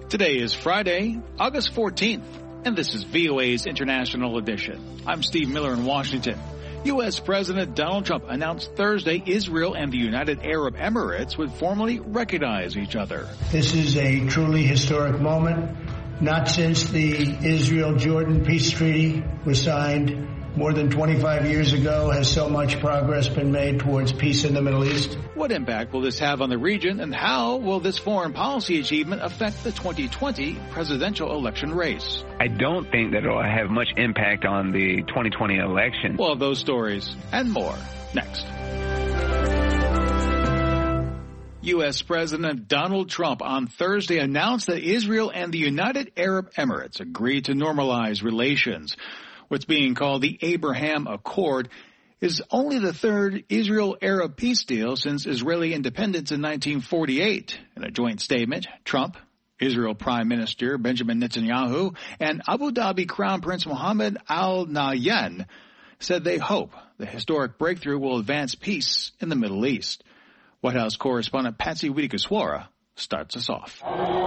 Today is Friday, August 14th, and this is VOA's International Edition. I'm Steve Miller in Washington. U.S. President Donald Trump announced Thursday Israel and the United Arab Emirates would formally recognize each other. This is a truly historic moment. Not since the Israel-Jordan peace treaty was signed more than 25 years ago has so much progress been made towards peace in the Middle East. What impact will this have on the region, and how will this foreign policy achievement affect the 2020 presidential election race? I don't think that it will have much impact on the 2020 election. Well, those stories and more next. U.S. President Donald Trump on Thursday announced that Israel and the United Arab Emirates agreed to normalize relations. What's being called the Abraham Accord is only the third Israel-Arab peace deal since Israeli independence in 1948. In a joint statement, Trump, Israel Prime Minister Benjamin Netanyahu, and Abu Dhabi Crown Prince Mohammed Al Nahyan said they hope the historic breakthrough will advance peace in the Middle East. White House correspondent Patsy Widakuswara starts us off.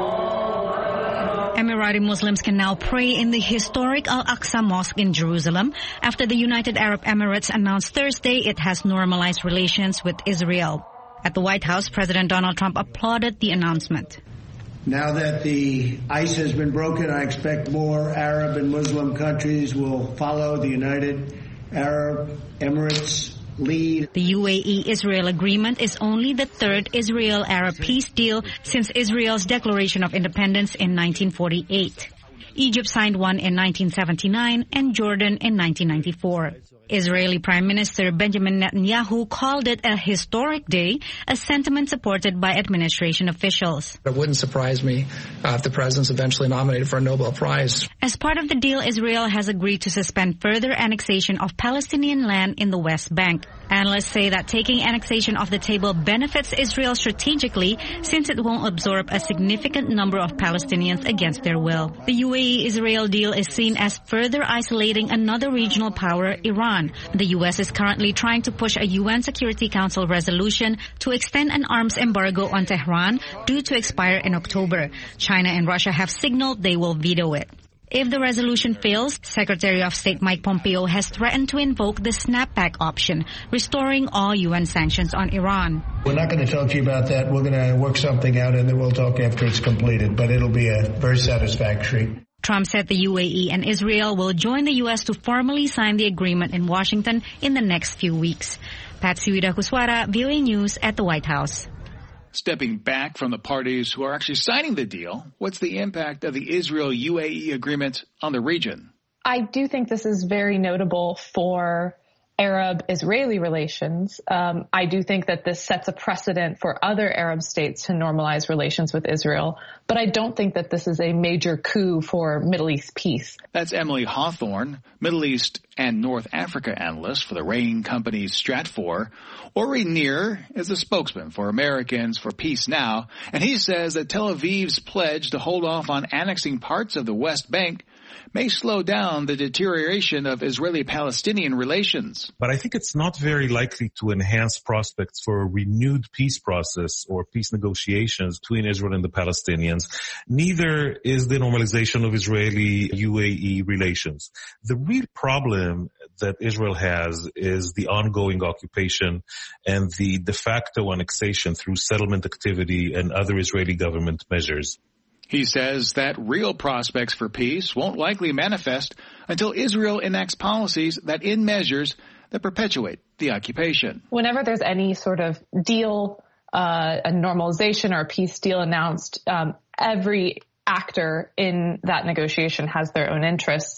Emirati Muslims can now pray in the historic Al-Aqsa Mosque in Jerusalem after the United Arab Emirates announced Thursday it has normalized relations with Israel. At the White House, President Donald Trump applauded the announcement. Now that the ice has been broken, I expect more Arab and Muslim countries will follow the United Arab Emirates lead. The UAE-Israel agreement is only the third Israel-Arab peace deal since Israel's declaration of independence in 1948. Egypt signed one in 1979 and Jordan in 1994. Israeli Prime Minister Benjamin Netanyahu called it a historic day, a sentiment supported by administration officials. It wouldn't surprise me if the president's eventually nominated for a Nobel Prize. As part of the deal, Israel has agreed to suspend further annexation of Palestinian land in the West Bank. Analysts say that taking annexation off the table benefits Israel strategically since it won't absorb a significant number of Palestinians against their will. The UAE-Israel deal is seen as further isolating another regional power, Iran. The U.S. is currently trying to push a UN Security Council resolution to extend an arms embargo on Tehran due to expire in October. China and Russia have signaled they will veto it. If the resolution fails, Secretary of State Mike Pompeo has threatened to invoke the snapback option, restoring all UN sanctions on Iran. We're not going to talk to you about that. We're going to work something out and then we'll talk after it's completed, but it'll be very satisfactory. Trump said the UAE and Israel will join the U.S. to formally sign the agreement in Washington in the next few weeks. Patsy Widakuswara, VOA News at the White House. Stepping back from the parties who are actually signing the deal, what's the impact of the Israel-UAE agreement on the region? I do think this is very notable for Arab-Israeli relations. I do think that this sets a precedent for other Arab states to normalize relations with Israel, but I don't think that this is a major coup for Middle East peace. That's Emily Hawthorne, Middle East and North Africa analyst for the RAIN company Stratfor. Ori Nir is a spokesman for Americans for Peace Now, and he says that Tel Aviv's pledge to hold off on annexing parts of the West Bank may slow down the deterioration of Israeli-Palestinian relations. But I think it's not very likely to enhance prospects for a renewed peace process or peace negotiations between Israel and the Palestinians. Neither is the normalization of Israeli-UAE relations. The real problem that Israel has is the ongoing occupation and the de facto annexation through settlement activity and other Israeli government measures. He says that real prospects for peace won't likely manifest until Israel enacts policies that end measures that perpetuate the occupation. Whenever there's any sort of deal, a normalization or a peace deal announced, every actor in that negotiation has their own interests.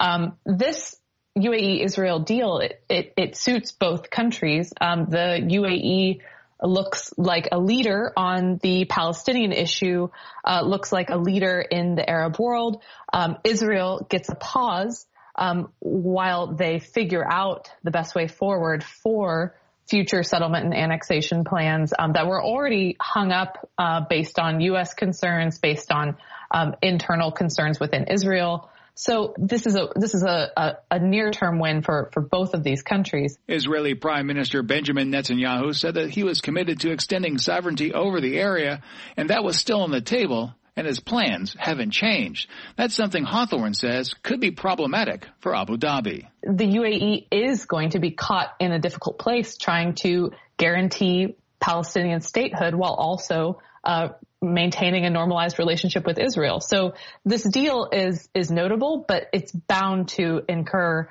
This UAE-Israel deal, it suits both countries. The UAE looks like a leader on the Palestinian issue, looks like a leader in the Arab world. Israel gets a pause while they figure out the best way forward for future settlement and annexation plans that were already hung up based on U.S. concerns, based on internal concerns within Israel. So this is a near-term win for both of these countries. Israeli Prime Minister Benjamin Netanyahu said that he was committed to extending sovereignty over the area, and that was still on the table and his plans haven't changed. That's something Hawthorne says could be problematic for Abu Dhabi. The UAE is going to be caught in a difficult place trying to guarantee Palestinian statehood while also maintaining a normalized relationship with Israel. So this deal is notable, but it's bound to incur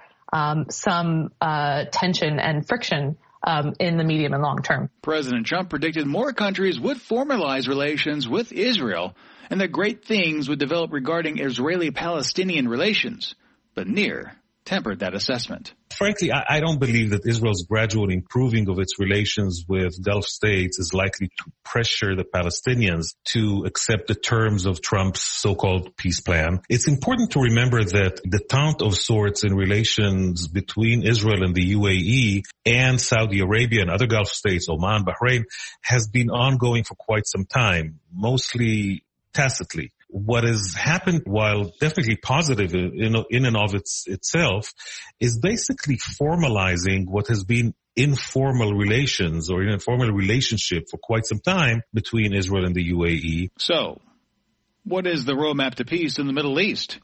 some tension and friction in the medium and long term. President Trump predicted more countries would formalize relations with Israel and that great things would develop regarding Israeli-Palestinian relations. But Nir tempered that assessment. Frankly, I don't believe that Israel's gradual improving of its relations with Gulf states is likely to pressure the Palestinians to accept the terms of Trump's so-called peace plan. It's important to remember that the detente of sorts in relations between Israel and the UAE and Saudi Arabia and other Gulf states, Oman, Bahrain, has been ongoing for quite some time, mostly tacitly. What has happened, while definitely positive in and of itself, is basically formalizing what has been informal relations or an informal relationship for quite some time between Israel and the UAE. So, what is the roadmap to peace in the Middle East?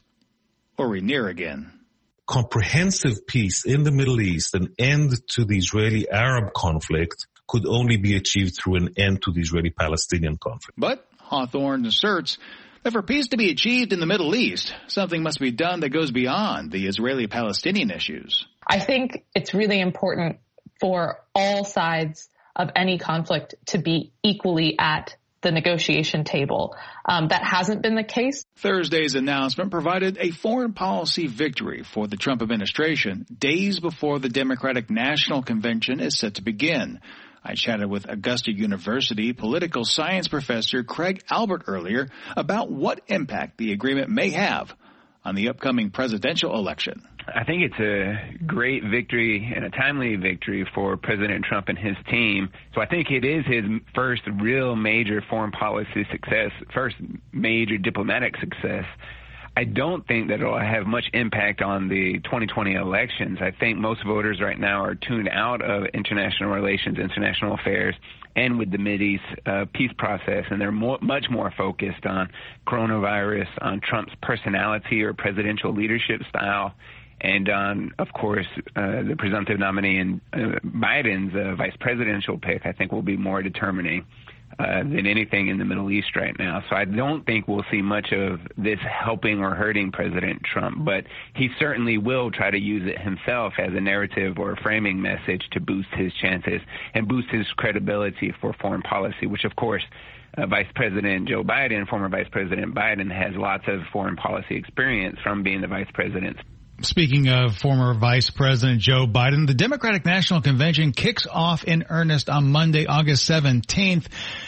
Ori Nir again. Comprehensive peace in the Middle East, an end to the Israeli-Arab conflict, could only be achieved through an end to the Israeli-Palestinian conflict. But Hawthorne asserts that for peace to be achieved in the Middle East, something must be done that goes beyond the Israeli-Palestinian issues. I think it's really important for all sides of any conflict to be equally at the negotiation table. That hasn't been the case. Thursday's announcement provided a foreign policy victory for the Trump administration days before the Democratic National Convention is set to begin. I chatted with Augusta University political science professor Craig Albert earlier about what impact the agreement may have on the upcoming presidential election. I think it's a great victory and a timely victory for President Trump and his team. So I think it is his first real major foreign policy success, first major diplomatic success. I don't think that it will have much impact on the 2020 elections. I think most voters right now are tuned out of international relations, international affairs, and with the Mideast peace process, and they're much more focused on coronavirus, on Trump's personality or presidential leadership style, and on, of course, the presumptive nominee and Biden's vice presidential pick, I think will be more determining than anything in the Middle East right now. So I don't think we'll see much of this helping or hurting President Trump, but he certainly will try to use it himself as a narrative or a framing message to boost his chances and boost his credibility for foreign policy, which, of course, Vice President Joe Biden, former Vice President Biden, has lots of foreign policy experience from being the vice president. Speaking of former Vice President Joe Biden, the Democratic National Convention kicks off in earnest on Monday, August 17th.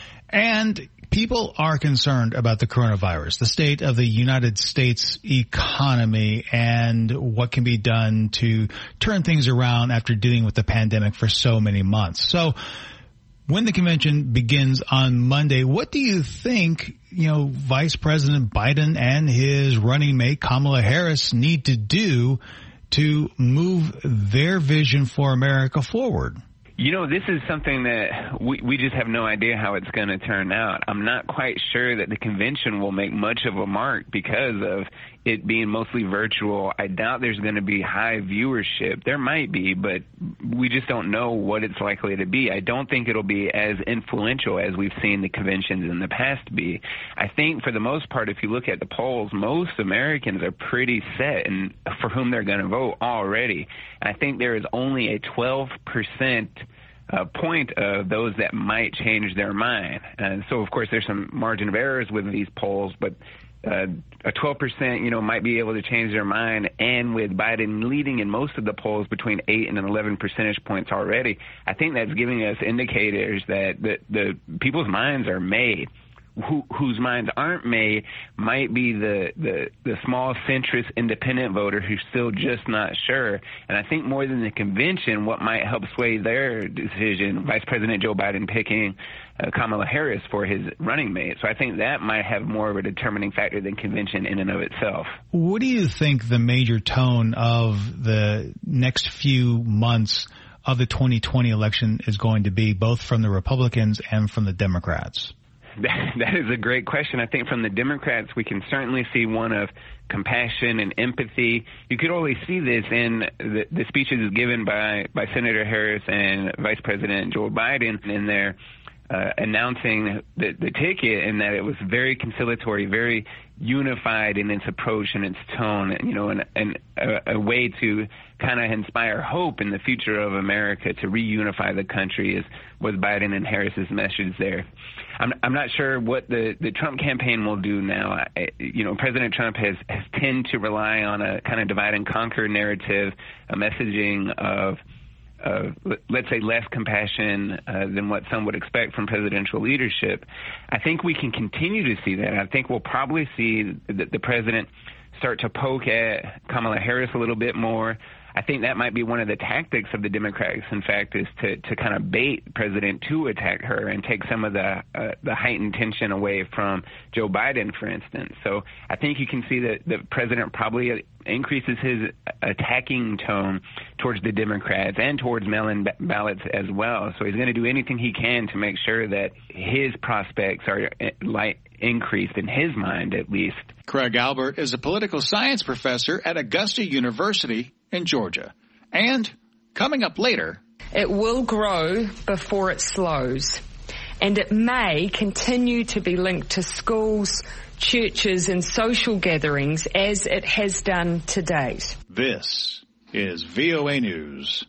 And people are concerned about the coronavirus, the state of the United States economy, and what can be done to turn things around after dealing with the pandemic for so many months. So when the convention begins on Monday, what do you think, Vice President Biden and his running mate Kamala Harris need to do to move their vision for America forward? This is something that we just have no idea how it's going to turn out. I'm not quite sure that the convention will make much of a mark because of it being mostly virtual. I doubt there's going to be high viewership. There might be, but we just don't know what it's likely to be. I don't think it'll be as influential as we've seen the conventions in the past be. I think for the most part, if you look at the polls, most Americans are pretty set and for whom they're going to vote already. I think there is only a 12% point of those that might change their mind. And so, of course, there's some margin of errors with these polls, but a 12%, might be able to change their mind. And with Biden leading in most of the polls between 8 and 11 percentage points already, I think that's giving us indicators that the people's minds are made. Whose minds aren't made might be the small centrist independent voter who's still just not sure. And I think more than the convention, what might help sway their decision, Vice President Joe Biden picking Kamala Harris for his running mate. So I think that might have more of a determining factor than convention in and of itself. What do you think the major tone of the next few months of the 2020 election is going to be, both from the Republicans and from the Democrats? That is a great question. I think from the Democrats, we can certainly see one of compassion and empathy. You could only see this in the speeches given by Senator Harris and Vice President Joe Biden in their announcing the ticket, and that it was very conciliatory, very unified in its approach and its tone, and a way to kind of inspire hope in the future of America, to reunify the country was Biden and Harris's message there. I'm not sure what the Trump campaign will do now. President Trump has tended to rely on a kind of divide and conquer narrative, a messaging of let's say, less compassion than what some would expect from presidential leadership. I think we can continue to see that. I think we'll probably see the president start to poke at Kamala Harris a little bit more. I think that might be one of the tactics of the Democrats, in fact, is to kind of bait the president to attack her and take some of the heightened tension away from Joe Biden, for instance. So I think you can see that the president probably increases his attacking tone towards the Democrats and towards mail-in ballots as well. So he's going to do anything he can to make sure that his prospects are increased, in his mind at least. Craig Albert is a political science professor at Augusta University in Georgia. And coming up later, it will grow before it slows, and it may continue to be linked to schools, churches and social gatherings as it has done to date. This is VOA News.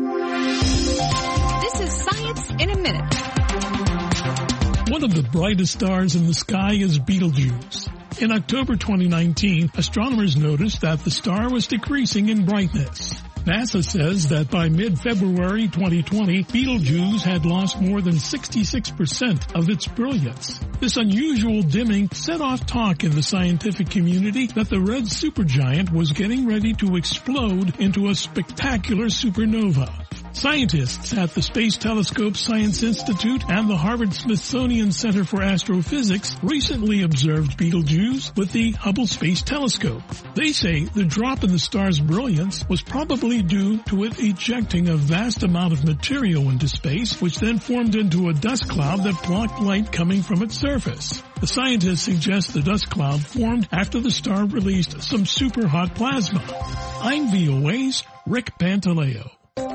This is Science in a Minute. One of the brightest stars in the sky is Betelgeuse. In October 2019, astronomers noticed that the star was decreasing in brightness. NASA says that by mid-February 2020, Betelgeuse had lost more than 66% of its brilliance. This unusual dimming set off talk in the scientific community that the red supergiant was getting ready to explode into a spectacular supernova. Scientists at the Space Telescope Science Institute and the Harvard-Smithsonian Center for Astrophysics recently observed Betelgeuse with the Hubble Space Telescope. They say the drop in the star's brilliance was probably due to it ejecting a vast amount of material into space, which then formed into a dust cloud that blocked light coming from its surface. The scientists suggest the dust cloud formed after the star released some super hot plasma. I'm VOA's Rick Pantaleo.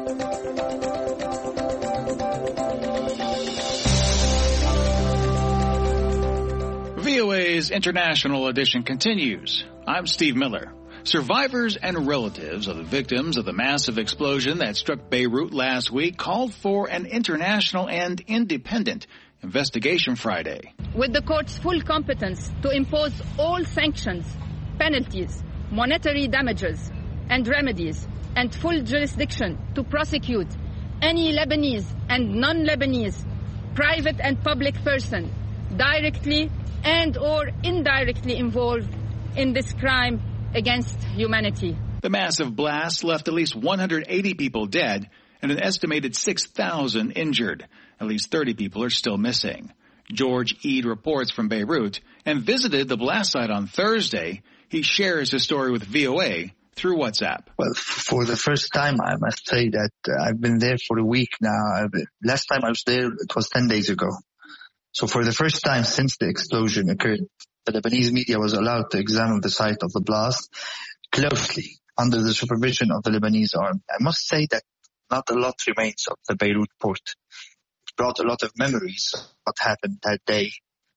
VOA's International Edition continues. I'm Steve Miller. Survivors and relatives of the victims of the massive explosion that struck Beirut last week called for an international and independent investigation Friday. With the court's full competence to impose all sanctions, penalties, monetary damages, and remedies, and full jurisdiction to prosecute any Lebanese and non-Lebanese private and public person directly and or indirectly involved in this crime against humanity. The massive blast left at least 180 people dead and an estimated 6,000 injured. At least 30 people are still missing. George Eid reports from Beirut and visited the blast site on Thursday. He shares his story with VOA through WhatsApp. Well, for the first time, I must say that I've been there for a week now. Last time I was there, it was 10 days ago. So for the first time since the explosion occurred, the Lebanese media was allowed to examine the site of the blast closely under the supervision of the Lebanese army. I must say that not a lot remains of the Beirut port. It brought a lot of memories of what happened that day.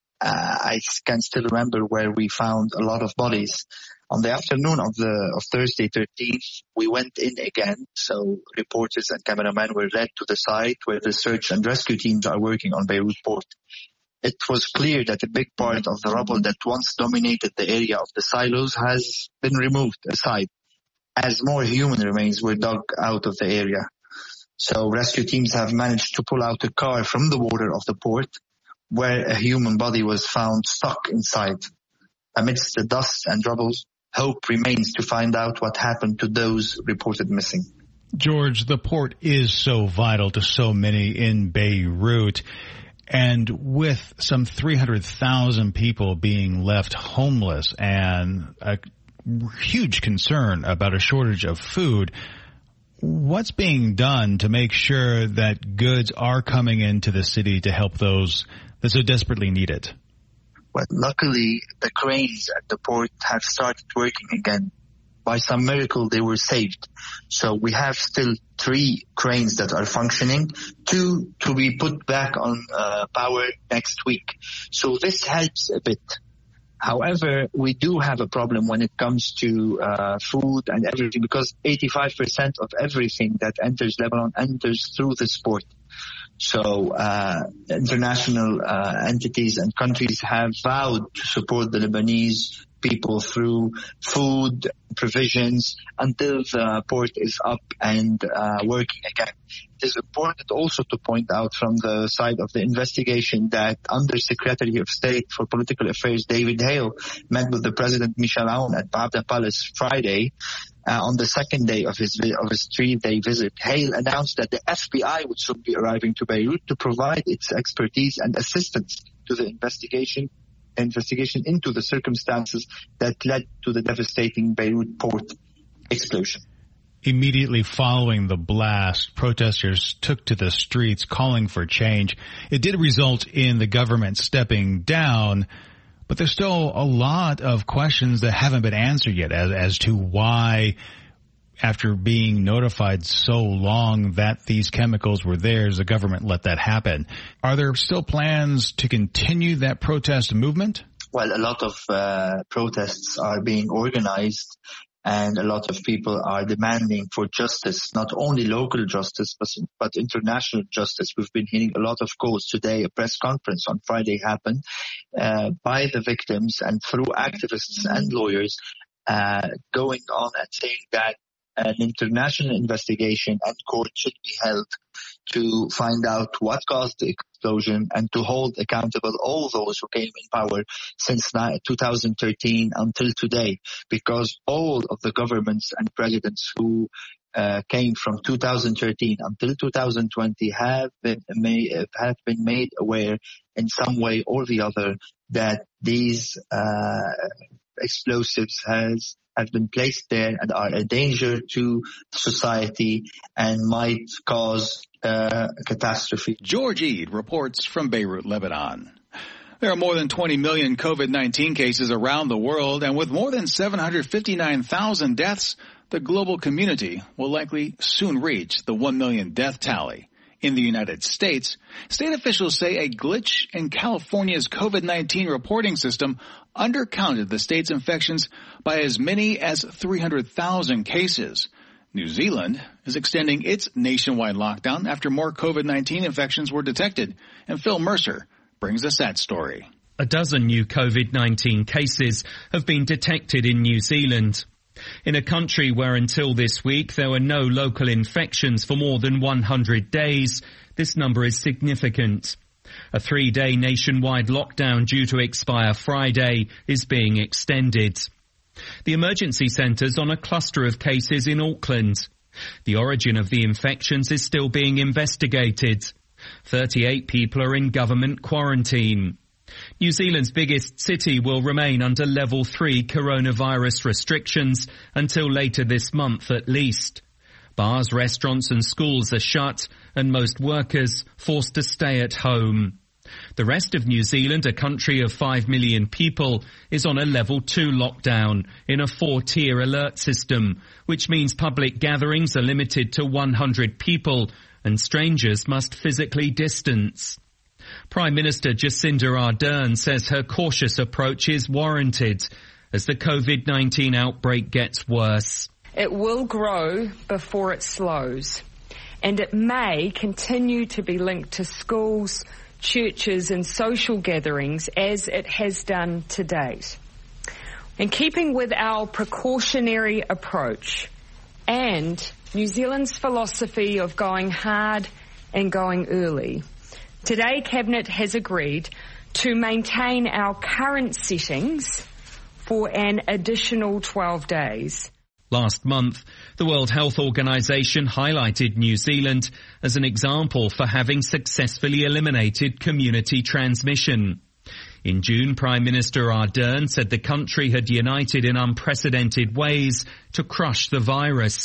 I can still remember where we found a lot of bodies. On the afternoon of Thursday 13th, we went in again. So reporters and cameramen were led to the site where the search and rescue teams are working on Beirut port. It was clear that a big part of the rubble that once dominated the area of the silos has been removed aside as more human remains were dug out of the area. So rescue teams have managed to pull out a car from the water of the port where a human body was found stuck inside. Amidst the dust and rubble, hope remains to find out what happened to those reported missing. George, the port is so vital to so many in Beirut. And with some 300,000 people being left homeless and a huge concern about a shortage of food, What's being done to make sure that goods are coming into the city to help those that so desperately need it? Well, luckily, the cranes at the port have started working again. By some miracle, they were saved. So we have still 3 cranes that are functioning, 2 to be put back on power next week. So this helps a bit. However, we do have a problem when it comes to food and everything, because 85% of everything that enters Lebanon enters through this port. So international entities and countries have vowed to support the Lebanese people through food, provisions, until the port is up and working again. It is important also to point out from the side of the investigation that Undersecretary of State for Political Affairs David Hale met with the President Michel Aoun at Baabda Palace Friday. On the second day of his 3-day visit, Hale announced that the FBI would soon be arriving to Beirut to provide its expertise and assistance to the investigation into the circumstances that led to the devastating Beirut port explosion. Immediately following the blast, protesters took to the streets calling for change. It did result in the government stepping down, but there's still a lot of questions that haven't been answered yet as to why, after being notified so long that these chemicals were theirs, the government let that happen. Are there still plans to continue that protest movement? Well, a lot of protests are being organized, and a lot of people are demanding for justice, not only local justice, but international justice. We've been hearing a lot of calls today. A press conference on Friday happened by the victims and through activists and lawyers going on and saying that an international investigation and court should be held to find out what caused the explosion and to hold accountable all those who came in power since 2013 until today, because all of the governments and presidents who came from 2013 until 2020 have been made aware in some way or the other that these explosives have been placed there and are a danger to society and might cause catastrophe. George Eid reports from Beirut, Lebanon. There are more than 20 million COVID-19 cases around the world, and with more than 759,000 deaths, the global community will likely soon reach the 1 million death tally. In the United States, state officials say a glitch in California's COVID-19 reporting system undercounted the state's infections by as many as 300,000 cases. New Zealand is extending its nationwide lockdown after more COVID-19 infections were detected. And Phil Mercer brings us that story. A dozen new COVID-19 cases have been detected in New Zealand. In a country where until this week there were no local infections for more than 100 days, this number is significant. A 3-day nationwide lockdown due to expire Friday is being extended. The emergency centre's on a cluster of cases in Auckland. The origin of the infections is still being investigated. 38 people are in government quarantine. New Zealand's biggest city will remain under level 3 coronavirus restrictions until later this month at least. Bars, restaurants and schools are shut and most workers forced to stay at home. The rest of New Zealand, a country of 5 million people, is on a level 2 lockdown in a 4-tier alert system, which means public gatherings are limited to 100 people and strangers must physically distance. Prime Minister Jacinda Ardern says her cautious approach is warranted as the COVID-19 outbreak gets worse. It will grow before it slows, and it may continue to be linked to schools, churches and social gatherings as it has done to date. In keeping with our precautionary approach and New Zealand's philosophy of going hard and going early, today Cabinet has agreed to maintain our current settings for an additional 12 days. Last month, the World Health Organization highlighted New Zealand as an example for having successfully eliminated community transmission. In June, Prime Minister Ardern said the country had united in unprecedented ways to crush the virus.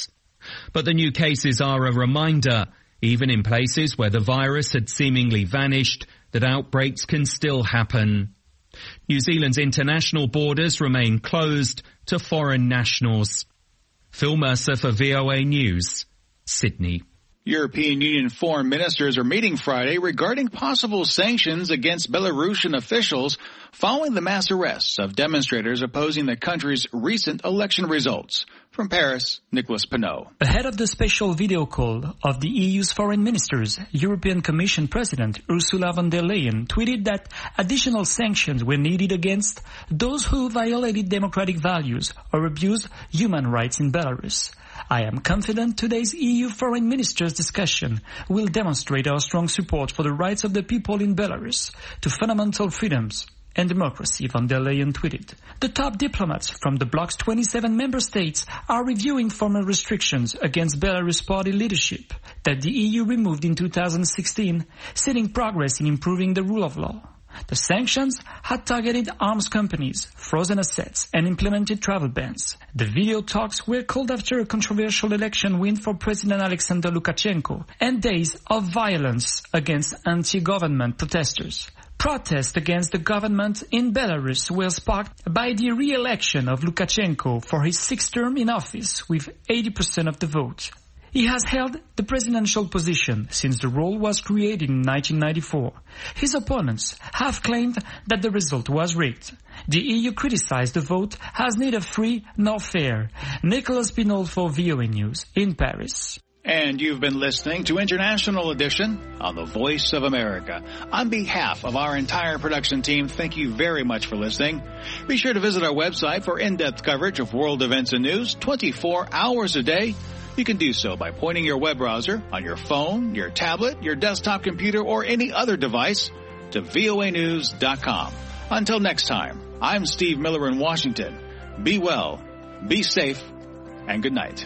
But the new cases are a reminder, even in places where the virus had seemingly vanished, that outbreaks can still happen. New Zealand's international borders remain closed to foreign nationals. Phil Mercer for VOA News, Sydney. European Union foreign ministers are meeting Friday regarding possible sanctions against Belarusian officials following the mass arrests of demonstrators opposing the country's recent election results. From Paris, Nicolas Pinot. Ahead of the special video call of the EU's foreign ministers, European Commission President Ursula von der Leyen tweeted that additional sanctions were needed against those who violated democratic values or abused human rights in Belarus. I am confident today's EU foreign ministers' discussion will demonstrate our strong support for the rights of the people in Belarus to fundamental freedoms and democracy, von der Leyen tweeted. The top diplomats from the bloc's 27 member states are reviewing former restrictions against Belarus party leadership that the EU removed in 2016, setting progress in improving the rule of law. The sanctions had targeted arms companies, frozen assets, and implemented travel bans. The video talks were called after a controversial election win for President Alexander Lukashenko and days of violence against anti-government protesters. Protests against the government in Belarus were sparked by the re-election of Lukashenko for his sixth term in office with 80% of the vote. He has held the presidential position since the role was created in 1994. His opponents have claimed that the result was rigged. The EU criticized the vote as neither free nor fair. Nicolas Pinot for VOA News in Paris. And you've been listening to International Edition on the Voice of America. On behalf of our entire production team, thank you very much for listening. Be sure to visit our website for in-depth coverage of world events and news 24 hours a day. You can do so by pointing your web browser on your phone, your tablet, your desktop computer, or any other device to voanews.com. Until next time, I'm Steve Miller in Washington. Be well, be safe, and good night.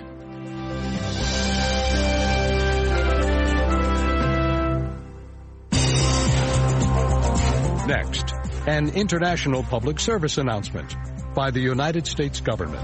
Next, an international public service announcement by the United States government.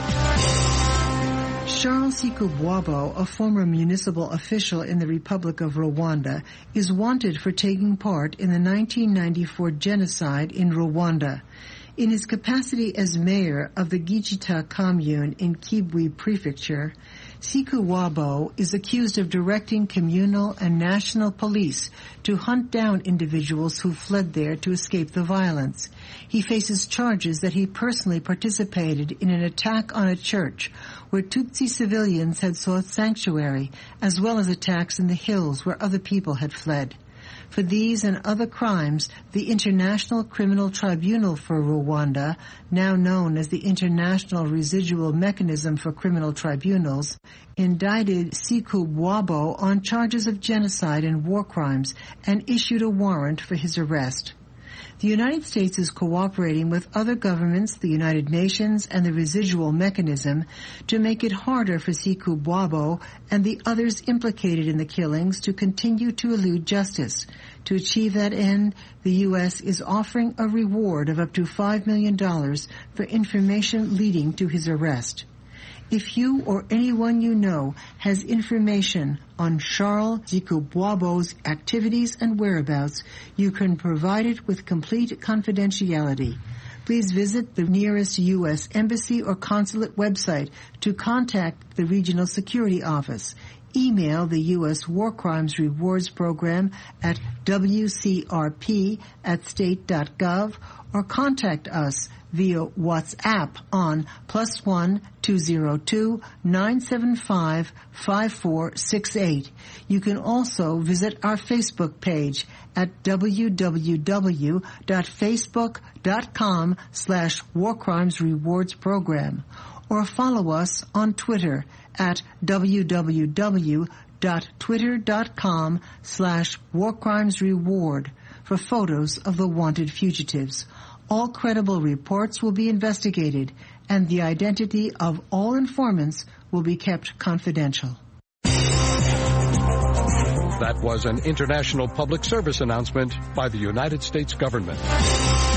Charles Sikubwabo, a former municipal official in the Republic of Rwanda, is wanted for taking part in the 1994 genocide in Rwanda. In his capacity as mayor of the Gijita commune in Kibwe Prefecture, Sikubwabo is accused of directing communal and national police to hunt down individuals who fled there to escape the violence. He faces charges that he personally participated in an attack on a church where Tutsi civilians had sought sanctuary, as well as attacks in the hills where other people had fled. For these and other crimes, the International Criminal Tribunal for Rwanda, now known as the International Residual Mechanism for Criminal Tribunals, indicted Sikubwabo on charges of genocide and war crimes and issued a warrant for his arrest. The United States is cooperating with other governments, the United Nations, and the Residual Mechanism to make it harder for Sikubwabo and the others implicated in the killings to continue to elude justice. To achieve that end, the U.S. is offering a reward of up to $5 million for information leading to his arrest. If you or anyone you know has information on Charles Sikubwabo's activities and whereabouts, you can provide it with complete confidentiality. Please visit the nearest U.S. Embassy or Consulate website to contact the Regional Security Office. Email the U.S. War Crimes Rewards Program at wcrp@state.gov or contact us via WhatsApp on +1 202 975 5468. You can also visit our Facebook page at www.facebook.com/War Crimes Rewards Program or follow us on Twitter at www.twitter.com/War Crimes Reward for photos of the wanted fugitives. All credible reports will be investigated, and the identity of all informants will be kept confidential. That was an international public service announcement by the United States government.